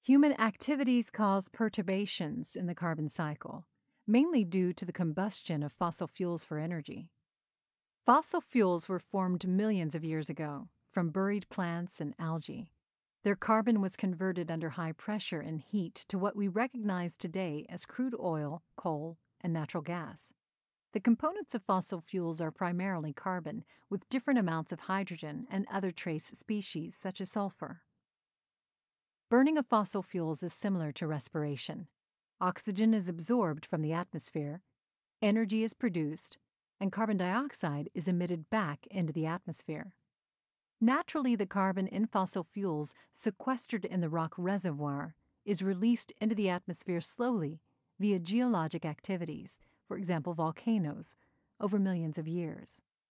Human activities cause perturbations in the carbon cycle, mainly due to the combustion of fossil fuels for energy. Fossil fuels were formed millions of years ago from buried plants and algae. Their carbon was converted under high pressure and heat to what we recognize today as crude oil, coal, and natural gas. The components of fossil fuels are primarily carbon, with different amounts of hydrogen and other trace species such as sulfur. Burning of fossil fuels is similar to respiration. Oxygen is absorbed from the atmosphere, energy is produced, and carbon dioxide is emitted back into the atmosphere. Naturally, the carbon in fossil fuels sequestered in the rock reservoir is released into the atmosphere slowly via geologic activities, for example, volcanoes, over millions of years.